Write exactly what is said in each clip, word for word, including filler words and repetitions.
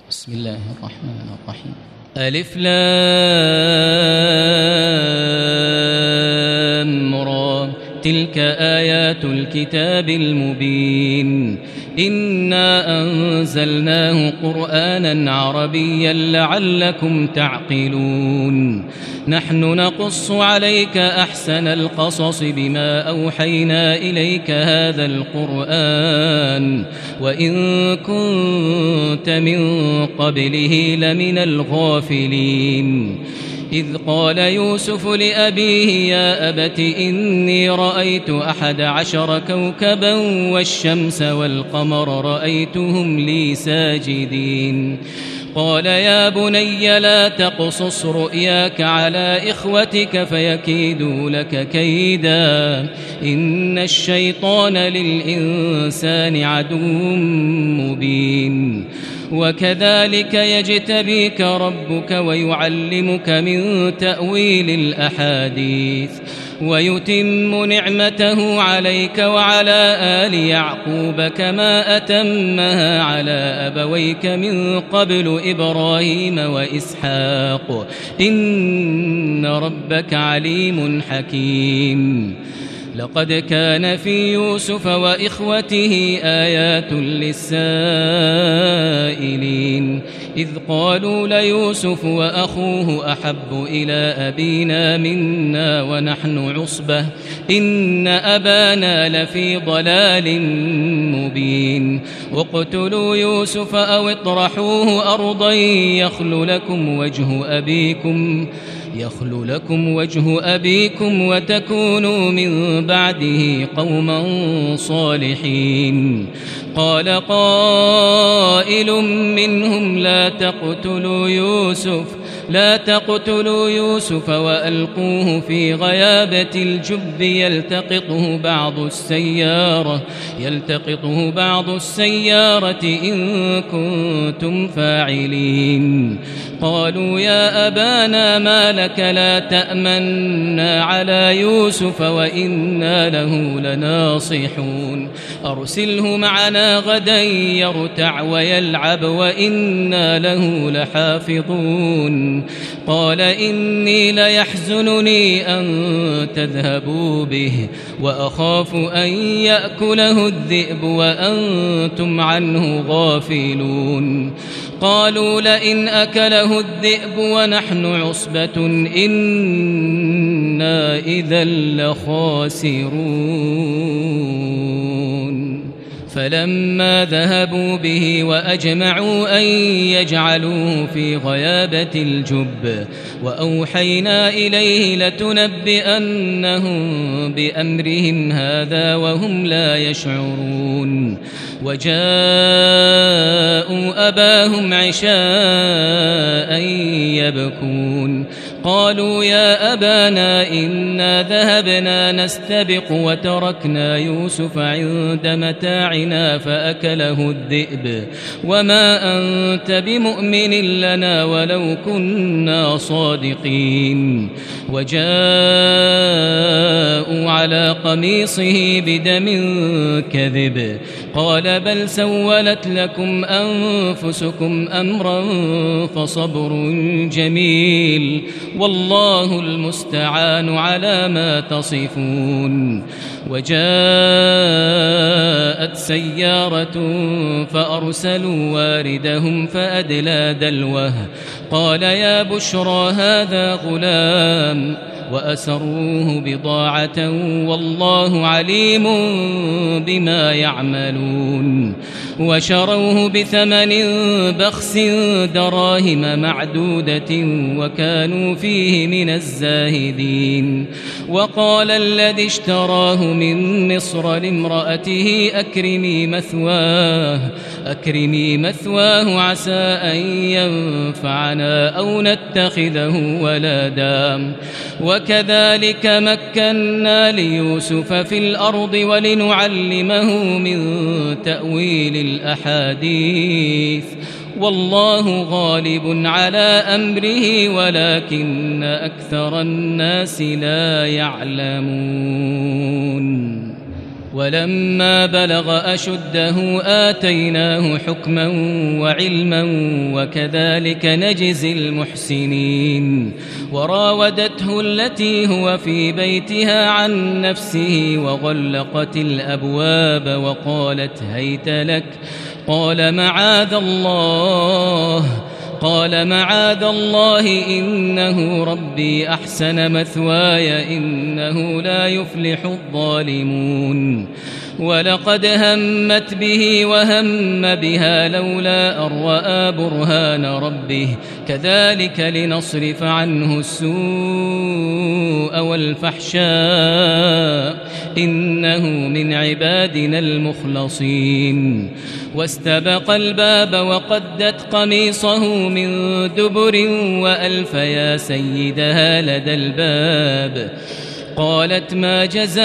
بسم الله الرحمن الرحيم. ألف لام را تلك آيات الكتاب المبين إنا أنزلناه قرآنا عربيا لعلكم تعقلون نحن نقص عليك أحسن القصص بما أوحينا إليك هذا القرآن وإن كنت من قبله لمن الغافلين إذ قال يوسف لأبيه يا أبت إني رأيت أحد عشر كوكبا والشمس والقمر رأيتهم لي ساجدين قال يا بني لا تقصص رؤياك على إخوتك فيكيدوا لك كيدا إن الشيطان للإنسان عدو مبين وكذلك يجتبيك ربك ويعلمك من تأويل الأحاديث ويتم نعمته عليك وعلى آل يعقوب كما أتمها على أبويك من قبل إبراهيم وإسحاق إن ربك عليم حكيم لقد كان في يوسف وإخوته آيات للسائلين إذ قالوا ليوسف وأخوه أحب إلى أبينا منا ونحن عصبة إن أبانا لفي ضلال مبين اقتلوا يوسف أو اطرحوه أرضا يخل لكم وجه أبيكم يخل لكم وجه أبيكم وتكونوا من بعده قوما صالحين قال قائل منهم لا تقتلوا يوسف لا تقتلوا يوسف وألقوه في غيابة الجب يلتقطه بعض السيارة يلتقطه بعض السيارة إن كنتم فاعلين قالوا يا أبانا ما لك لا تأمنا على يوسف وإنا له لناصحون أرسله معنا غدا يرتع ويلعب وإنا له لحافظون قال إني ليحزنني أن تذهبوا به وأخاف أن يأكله الذئب وأنتم عنه غافلون قالوا لئن أكله الذئب ونحن عصبة إنا إذا لخاسرون فلما ذهبوا به وأجمعوا أن يجعلوه في غيابة الجب وأوحينا إليه لتنبئنهم بأمرهم هذا وهم لا يشعرون وجاءوا أباهم عشاء يبكون قالوا يا أبانا إنا ذهبنا نستبق وتركنا يوسف عند متاعنا فأكله الذئب وما أنت بمؤمن لنا ولو كنا صادقين وجاءوا على قميصه بدم كذب قال بل سولت لكم أنفسكم أمرا فصبر جميل والله المستعان على ما تصفون وجاءت سيارة فأرسلوا واردهم فأدلى دلوه قال يا بشرى هذا غلام وأسروه بضاعة والله عليم بما يعملون وشروه بثمن بخس دراهم معدودة وكانوا فيه من الزاهدين وقال الذي اشتراه من مصر لامرأته أكرمي مثواه أكرمي مثواه عسى أن ينفعنا أو نتخذه ولدا وكذلك مكنا ليوسف في الأرض ولنعلمه من تأويل الأحاديث والله غالب على أمره ولكن أكثر الناس لا يعلمون ولما بلغ أشده آتيناه حكما وعلما وكذلك نجزي المحسنين وراودته التي هو في بيتها عن نفسه وغلقت الأبواب وقالت هيت لك قال معاذ الله قال معاذ الله إنه ربي أحسن مثواي إنه لا يفلح الظالمون ولقد همت به وهم بها لولا أن رأى برهان ربه كذلك لنصرف عنه السوء والفحشاء إنه من عبادنا المخلصين واستبق الباب وقدت قميصه من دبر وألف يا سيدها لدى الباب قالت ما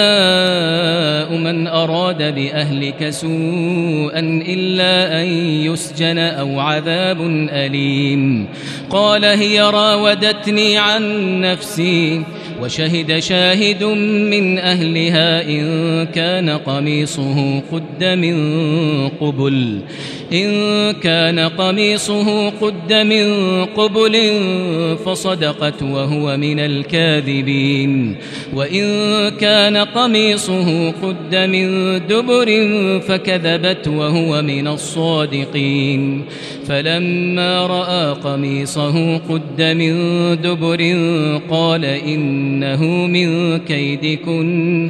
جزاء من أراد بأهلك سوءا إلا أن يسجن أو عذاب أليم قال هي راودتني عن نفسي وشهد شاهد من أهلها إن كان قميصه قد من قبل إن كان قميصه قد من قبل فصدقت وهو من الكاذبين وإن كان قميصه قد من دبر فكذبت وهو من الصادقين فلما رأى قميصه قد من دبر قال إنه من كيدكن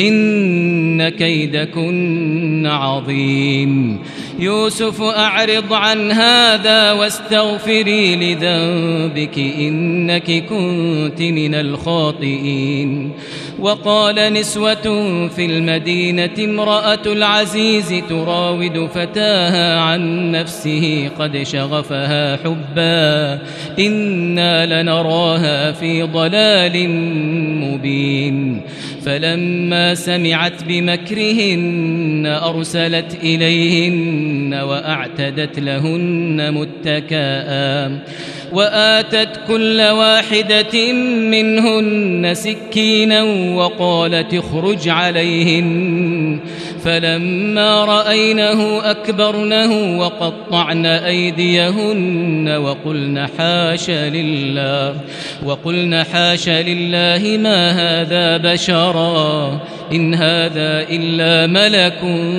إن كيدكن عظيم يوسف أعرض عن هذا واستغفري لذنبك إنك كنت من الخاطئين وقال نسوة في المدينة امرأة العزيز تراود فتاها عن نفسه قد شغفها حبا إنا لنراها في ضلال مبين فلما سمعت بمكرهن أرسلت إليهن وأعتدت لهن متكئا وآتت كل واحدة منهن سكينا وقالت اخرج عليهن فلما رأينه أكبرنه وقطعن أيديهن وقلن حاش لله وقلن حاش لله ما هذا بشرا إن هذا إلا ملك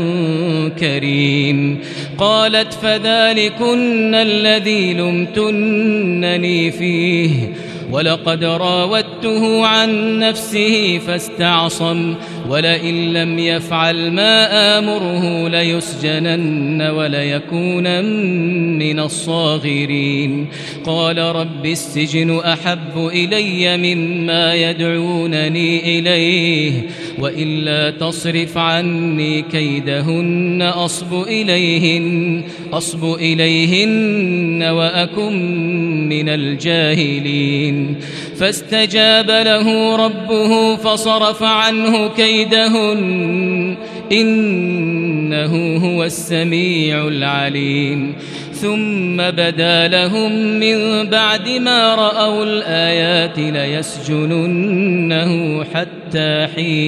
كريم قالت فذلكن الذي لمتنني فيه ولقد راودته عن نفسه فاستعصم ولئن لم يفعل ما آمره ليسجنن وليكونن من الصاغرين قال رب السجن أحب إلي مما يدعونني إليه وإلا تصرف عني كيدهن أصب إليهن أصب إليهن وأكن من الجاهلين فاستجاب له ربه فصرف عنه كيدهن إنه هو السميع العليم ثم بدا لهم من بعد ما رأوا الآيات ليسجننه حتى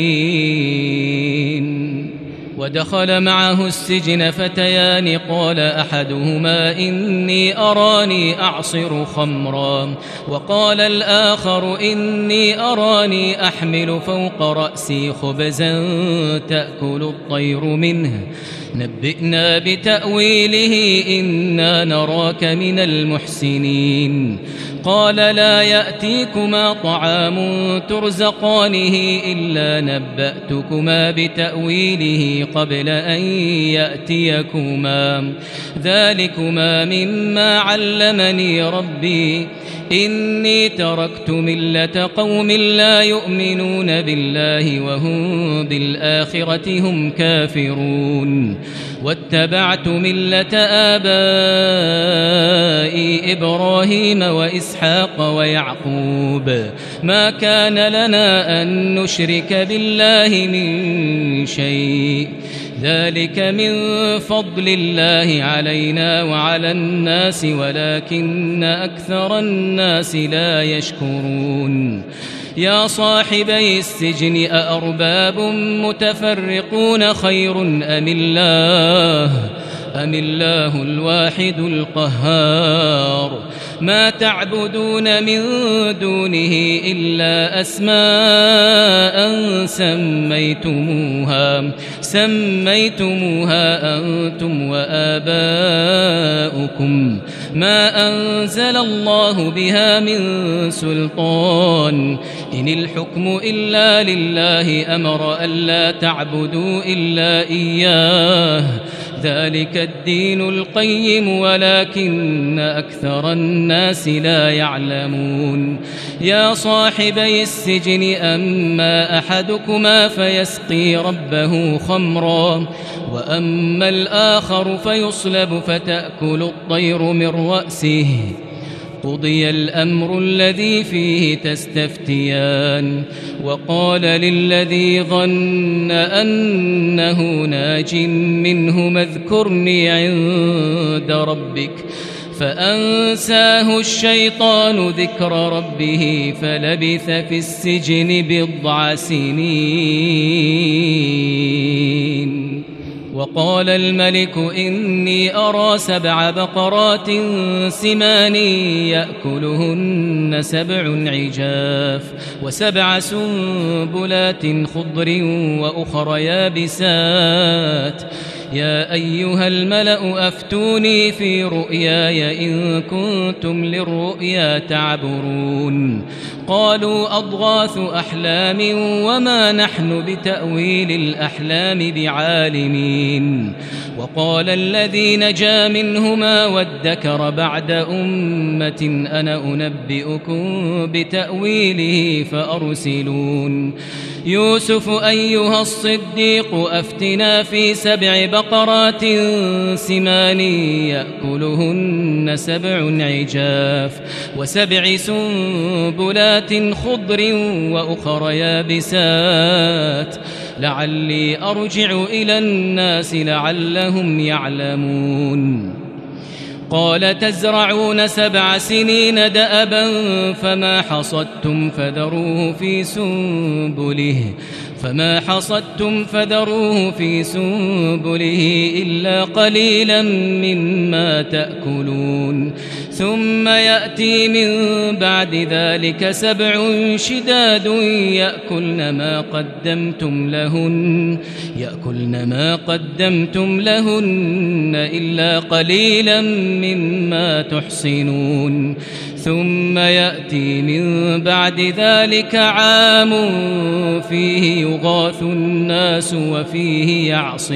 حين ودخل معه السجن فتيان قال أحدهما إني أراني أعصر خمرا وقال الآخر إني أراني أحمل فوق رأسي خبزا تأكل الطير منه نبئنا بتأويله إنا نراك من المحسنين قال لا يأتيكما طعام ترزقانه إلا نبأتكما بتأويله قبل أن يأتيكما ذلكما مما علمني ربي إني تركت ملة قوم لا يؤمنون بالله وهم بالآخرة هم كافرون واتبعت ملة آبائي إبراهيم وإسحاق ويعقوب ما كان لنا أن نشرك بالله من شيء ذلك من فضل الله علينا وعلى الناس ولكن أكثر الناس لا يشكرون يا صاحبي السجن أأرباب متفرقون خير أم الله أم الله الواحد القهار ما تعبدون من دونه إلا أسماء سميتموها سميتموها أنتم وآباؤكم ما أنزل الله بها من سلطان إن الحكم إلا لله أمر ألا تعبدوا إلا إياه ذلك الدين القيم ولكن أكثر الناس لا يعلمون يا صاحبي السجن أما أحدكما فيسقي ربه خمرا وأما الآخر فيصلب فتأكل الطير من رأسه قضي الأمر الذي فيه تستفتيان وقال للذي ظن أنه ناج منهما اذكرني عند ربك فأنساه الشيطان ذكر ربه فلبث في السجن بضع سنين وقال الملك إني أرى سبع بقرات سمان يأكلهن سبع عجاف وسبع سنبلات خضر وأخر يابسات يا أيها الملأ أفتوني في رؤياي إن كنتم للرؤيا تعبرون قالوا أضغاث أحلام وما نحن بتأويل الأحلام بعالمين وقال الذي نجا منهما وادكر بعد أمة أنا أنبئكم بتأويله فأرسلون يوسف أيها الصديق أفتنا في سبع بقرات سمان يأكلهن سبع عجاف وسبع سنبلات خضر وأخر يابسات لعلي أرجع إلى الناس لعلهم يعلمون قال تزرعون سبع سنين دأبا فما حصدتم فذروه في سنبله فما حصدتم فذروه في سنبله إلا قليلا مما تأكلون ثم يأتي من بعد ذلك سبع شداد يأكلن ما قدمتم لهن يأكلن ما قدمتم لهن إلا قليلا مما تحصنون ثم يأتي من بعد ذلك عام فيه يغاث الناس وفيه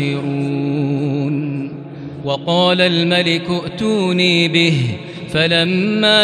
يعصرون وقال الملك ائتوني به فلما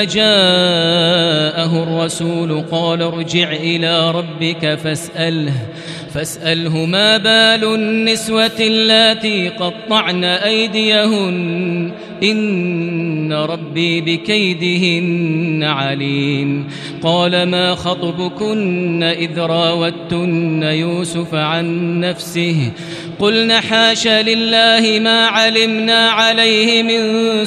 جاءه الرسول قال ارجع إلى ربك فاسأله فاسأله ما بال النسوة اللاتي قطعن أيديهن إن ربي بكيدهن عليم قال ما خطبكن إذ راوتن يوسف عن نفسه قلنا حاش لله ما علمنا عليه من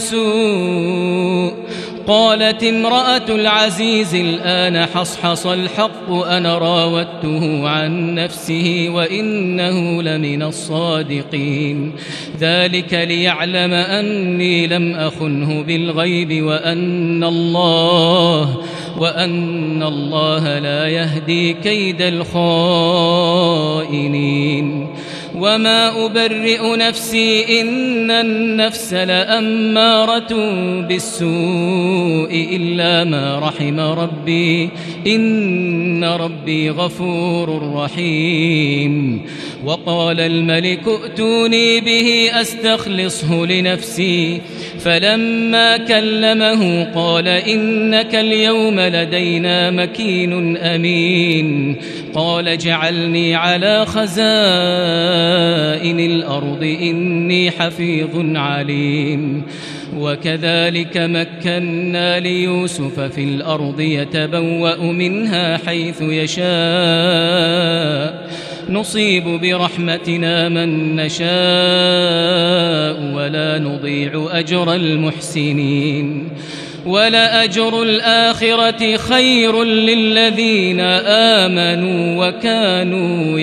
سوء قالت امرأة العزيز الآن حصحص الحق أنا راودته عن نفسه وإنه لمن الصادقين ذلك ليعلم أني لم أخنه بالغيب وأن الله وأن الله لا يهدي كيد الخائنين وما أبرئ نفسي إن النفس لأمارة بالسوء إلا ما رحم ربي إن ربي غفور رحيم وقال الملك ائتوني به أستخلصه لنفسي فلما كلمه قال إنك اليوم لدينا مكين أمين قال اجعلني على خزائن الأرض إني حفيظ عليم وكذلك مكنا ليوسف في الأرض يتبوأ منها حيث يشاء نصيب برحمتنا من نشاء ولا نضيع أجر المحسنين ولأجر الآخرة خير للذين آمنوا وكانوا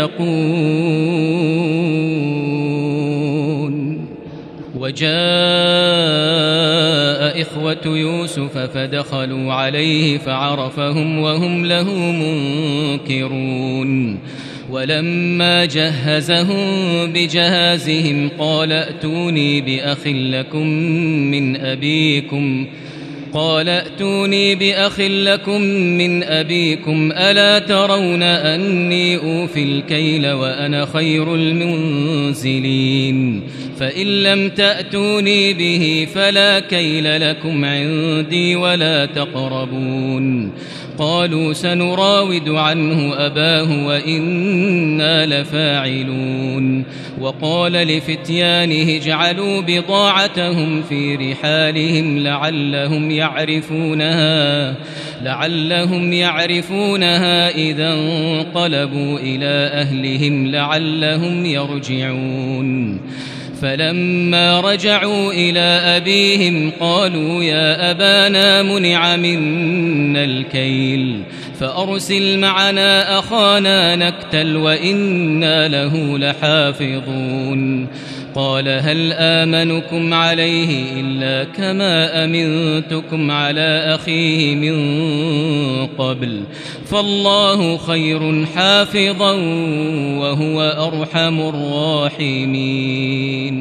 يتقون. وجاء إخوة يوسف فدخلوا عليه فعرفهم وهم له منكرون. ولما جهزهم بجهازهم قال ائتوني بأخ لكم من أبيكم قال ائتوني بأخ لكم من أبيكم ألا ترون أني أوفي الكيل وأنا خير المنزلين فإن لم تأتوني به فلا كيل لكم عندي ولا تقربون. قالوا سنراود عنه أباه وإنا لفاعلون. وقال لفتيانه اجعلوا بضاعتهم في رحالهم لعلهم يعرفونها لعلهم يعرفونها إذا انقلبوا إلى أهلهم لعلهم يرجعون. فلما رجعوا إلى أبيهم قالوا يا أبانا منع منا الكيل فأرسل معنا أخانا نكتل وإنا له لحافظون. قال هل آمنكم عليه إلا كما أمنتكم على أخيه من قبل فالله خير حافظا وهو أرحم الراحمين.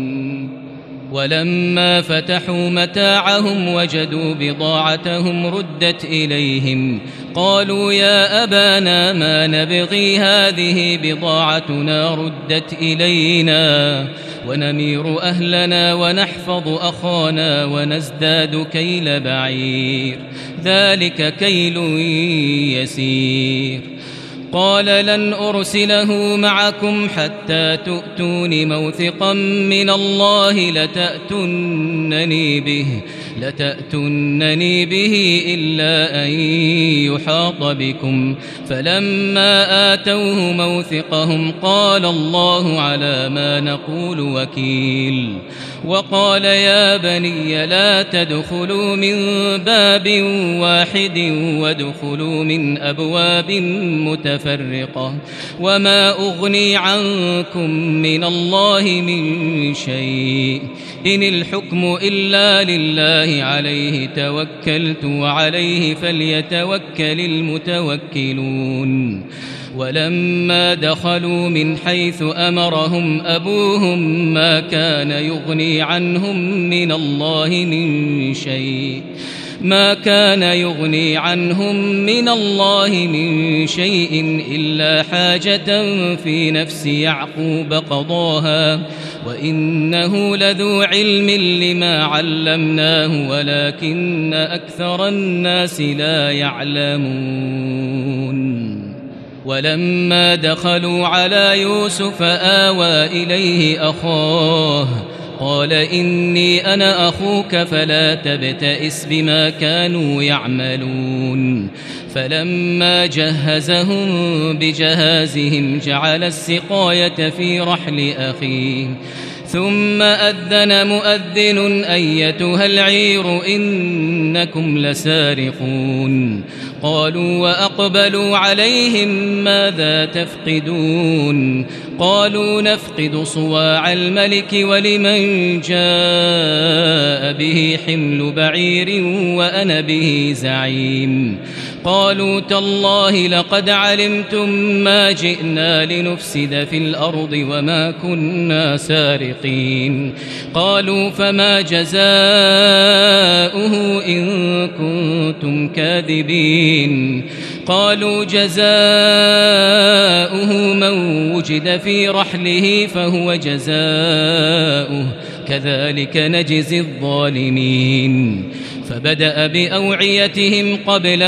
ولما فتحوا متاعهم وجدوا بضاعتهم ردت إليهم قالوا يا أبانا ما نبغي هذه بضاعتنا ردت إلينا ونمير أهلنا ونحفظ أخانا ونزداد كيل بعير ذلك كيل يسير. قال لن أرسله معكم حتى تؤتون موثقا من الله لتأتونني به لتأتونني به إلا أن يحاط بكم. فلما آتوه موثقهم قال الله على ما نقول وكيل. وقال يا بني لا تدخلوا من باب واحد وادخلوا من أبواب متفرقة وما أغني عنكم من الله من شيء إن الحكم إلا لله عليه توكلت وعليه فليتوكل المتوكلون. ولما دخلوا من حيث أمرهم أبوهم ما كان يغني عنهم من الله من شيء ما كان يغني عنهم من الله من شيء إلا حاجة في نفس يعقوب قضاها وإنه لذو علم لما علمناه ولكن أكثر الناس لا يعلمون. ولما دخلوا على يوسف آوى إليه أخاه قال إني أنا أخوك فلا تبتئس بما كانوا يعملون. فلما جهزهم بجهازهم جعل السقاية في رحل أخيه ثم أذن مؤذن أيتها العير إنكم لسارقون. قالوا وأقبلوا عليهم ماذا تفقدون قالوا نفقد صواع الملك ولمن جاء به حمل بعير وأنا به زعيم. قالوا تالله لقد علمتم ما جئنا لنفسد في الأرض وما كنا سارقين. قالوا فما جزاؤه إن كنتم كاذبين. قالوا جزاؤه من وجد في رحله فهو جزاؤه كذلك نجزي الظالمين. فبدأ بأوعيتهم قبل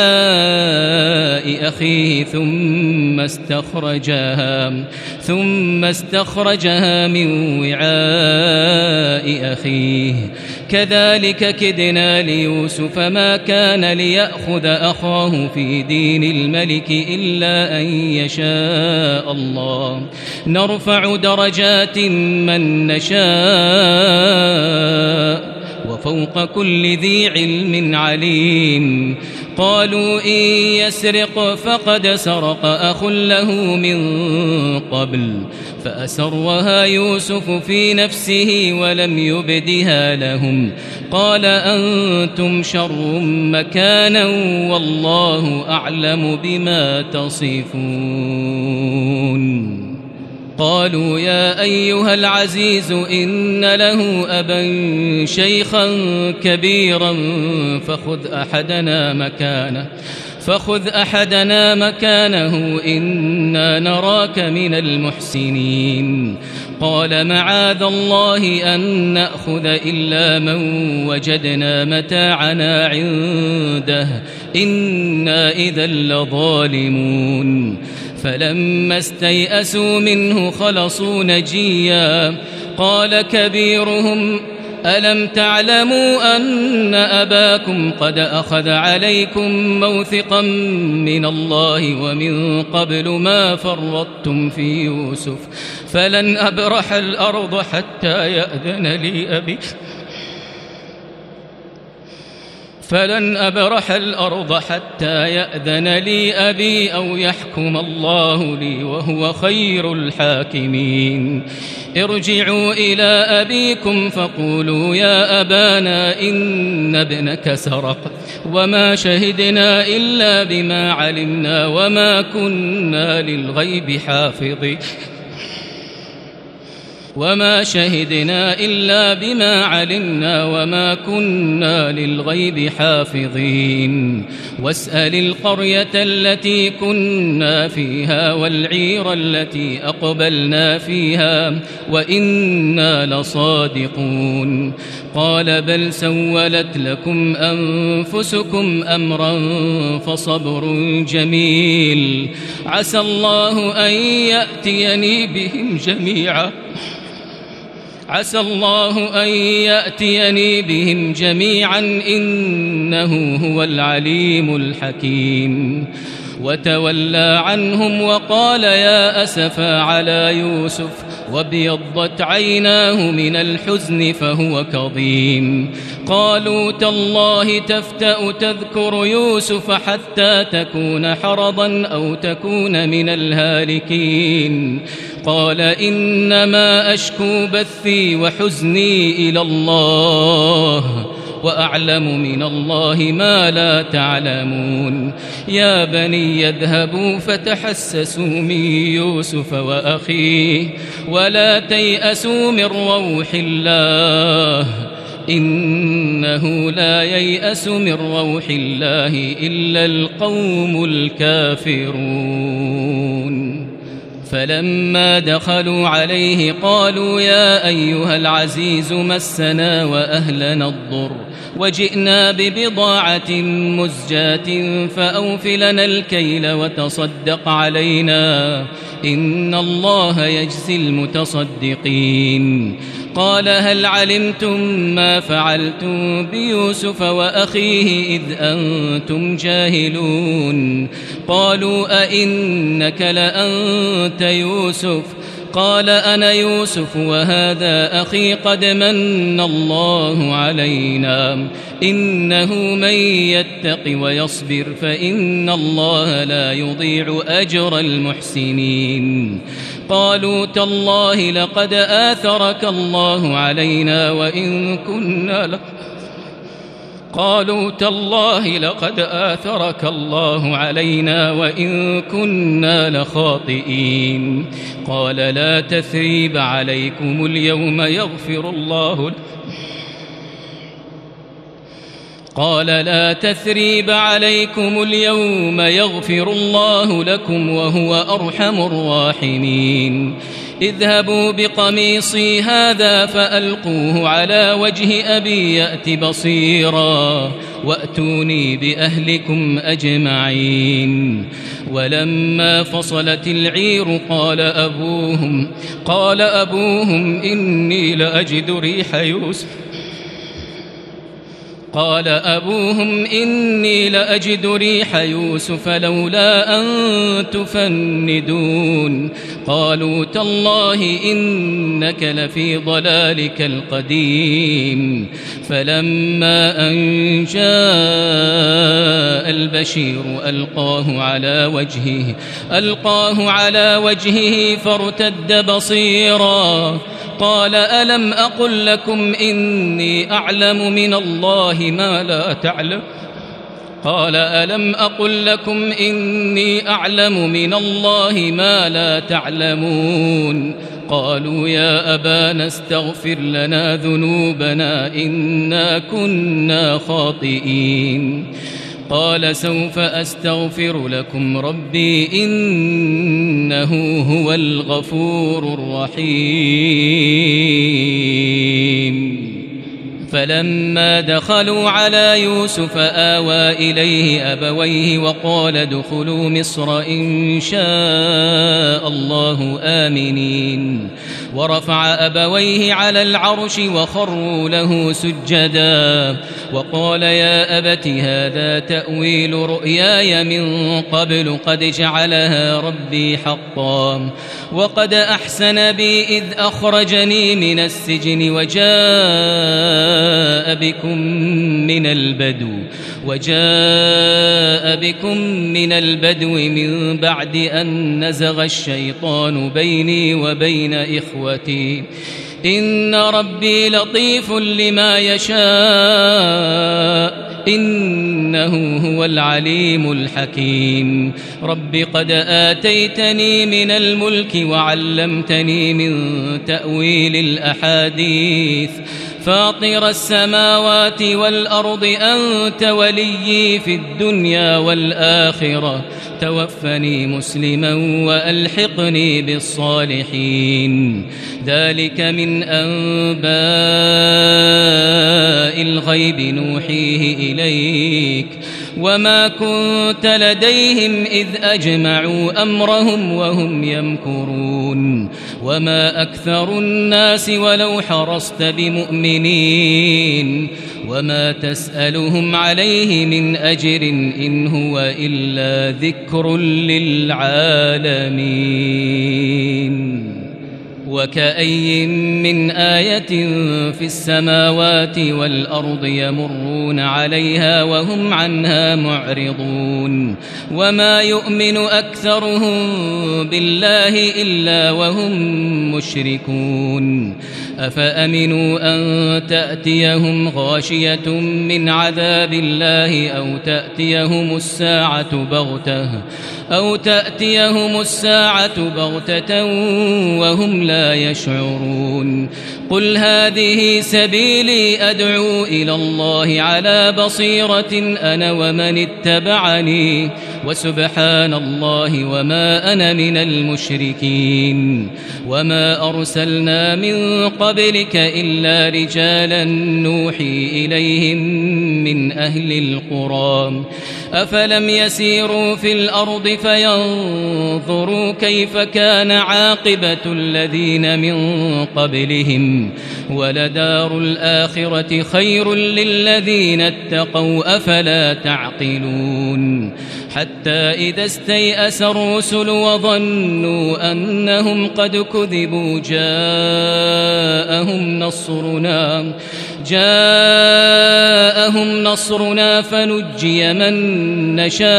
وعاء أخيه ثم استخرجها ثم استخرجها من وعاء أخيه كذلك كدنا ليوسف ما كان ليأخذ أخاه في دين الملك إلا أن يشاء الله نرفع درجات من نشاء وفوق كل ذي علم عليم. قالوا إن يسرق فقد سرق أخ له من قبل فأسرها يوسف في نفسه ولم يبدها لهم قال أنتم شر مكانا والله أعلم بما تصفون. قالوا يا أيها العزيز إن له أبا شيخا كبيرا فخذ أحدنا مكانه فخذ أحدنا مكانه إنا نراك من المحسنين. قال معاذ الله أن نأخذ إلا من وجدنا متاعنا عنده إنا إذا لظالمون. فلما استيئسوا منه خلصوا نجيا قال كبيرهم ألم تعلموا أن أباكم قد أخذ عليكم موثقا من الله ومن قبل ما فرطتم في يوسف فلن أبرح الأرض حتى يأذن لي أبي فلن أبرح الأرض حتى يأذن لي أبي أو يحكم الله لي وهو خير الحاكمين. ارجعوا إلى أبيكم فقولوا يا أبانا إن ابنك سرق وما شهدنا إلا بما علمنا وما كنا للغيب حافظين وما شهدنا إلا بما علمنا وما كنا للغيب حافظين. واسأل القرية التي كنا فيها والعير التي أقبلنا فيها وإنا لصادقون. قال بل سولت لكم أنفسكم أمرا فصبر جميل عسى الله أن يأتيني بهم جميعا عسى الله أن يأتيني بهم جميعا إنه هو العليم الحكيم. وتولى عنهم وقال يا أسفا على يوسف وابيضت عيناه من الحزن فهو كظيم. قالوا تالله تفتأ تذكر يوسف حتى تكون حرضا أو تكون من الهالكين. قال إنما أشكو بثي وحزني إلى الله وأعلم من الله ما لا تعلمون. يا بني اذهبوا فتحسسوا من يوسف وأخيه ولا تيأسوا من روح الله إنه لا ييأس من روح الله إلا القوم الكافرون. فلما دخلوا عليه قالوا يا أيها العزيز مسنا وأهلنا الضر وجئنا ببضاعة مزجاة فأوف لنا الكيل وتصدق علينا إن الله يجزي المتصدقين. قال هل علمتم ما فعلتم بيوسف وأخيه إذ أنتم جاهلون؟ قالوا أئنك لأنت يوسف؟ قال أنا يوسف وهذا أخي قد من الله علينا إنه من يتق ويصبر فإن الله لا يضيع أجر المحسنين. قالوا تالله لقد آثرك الله علينا وإن كنا ل... قالوا تالله لقد آثرك الله علينا وإن كنا لخاطئين. قال لا تثريب عليكم اليوم يغفر الله قال لا تثريب عليكم اليوم يغفر الله لكم وهو أرحم الراحمين. اذهبوا بقميصي هذا فألقوه على وجه أبي يأت بصيرا وأتوني بأهلكم أجمعين. ولما فصلت العير قال أبوهم قال أبوهم إني لأجد ريح يوسف قال أبوهم إني لأجد ريح يوسف لولا أن تفندون قالوا تالله إنك لفي ضلالك القديم فلما أن جاء البشير ألقاه على وجهه ألقاه على وجهه فارتد بصيرا قال ألم أقل لكم إني أعلم من الله ما لا تعلم قال ألم أقل لكم إني أعلم من الله ما لا تعلمون قالوا يا أبانا استغفر لنا ذنوبنا إنا كنا خاطئين قال سوف أستغفر لكم ربي إنه هو الغفور الرحيم فلما دخلوا على يوسف آوى إليه أبويه وقال ادخلوا مصر إن شاء الله آمنين ورفع أبويه على العرش وخروا له سجدا وقال يا أبت هذا تأويل رؤياي من قبل قد جعلها ربي حقا وقد أحسن بي إذ أخرجني من السجن وجاء بكم من البدو وجاء بكم من البدو من بعد أن نزغ الشيطان بيني وبين إخوتي إن ربي لطيف لما يشاء إنه هو العليم الحكيم رب قد آتيتني من الملك وعلمتني من تأويل الأحاديث فاطر السماوات والأرض أنت وليي في الدنيا والآخرة توفني مسلما وألحقني بالصالحين ذلك من أنباء الغيب نوحيه إليك وما كنت لديهم إذ أجمعوا أمرهم وهم يمكرون وما أكثر الناس ولو حرصت بمؤمنين وما تسألهم عليه من أجر إن هو إلا ذكر للعالمين وكأي من آية في السماوات والأرض يمرون عليها وهم عنها معرضون وما يؤمن أكثرهم بالله إلا وهم مشركون أفأمنوا أن تأتيهم غاشية من عذاب الله أو تأتيهم الساعة بغتة أو تأتيهم الساعة بغتة وهم لا يشعرون قل هذه سبيلي أدعو إلى الله على بصيرة أنا ومن اتبعني وسبحان الله وما أنا من المشركين وما أرسلنا من قبلك إلا رجالا نوحي إليهم من أهل القرى أفلم يسيروا في الأرض فينظروا كيف كان عاقبة الذين من قبلهم ولدار الآخرة خير للذين اتقوا أفلا تعقلون حتى إذا استيأس الرسل وظنوا أنهم قد كذبوا جاءهم نصرنا جاءهم نصرنا فنجي من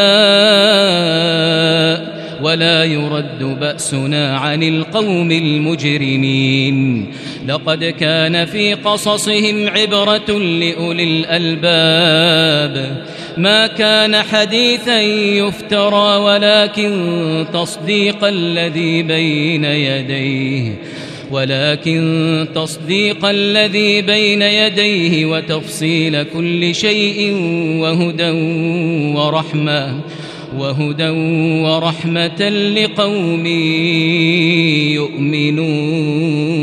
نشاء ولا يرد بأسنا عن القوم المجرمين لقد كان في قصصهم عبرة لأولي الألباب ما كان حديثا يفترى ولكن تصديق الذي بين يديه ولكن تصديق الذي بين يديه وتفصيل كل شيء وهدى ورحمة وهدى ورحمة لقوم يؤمنون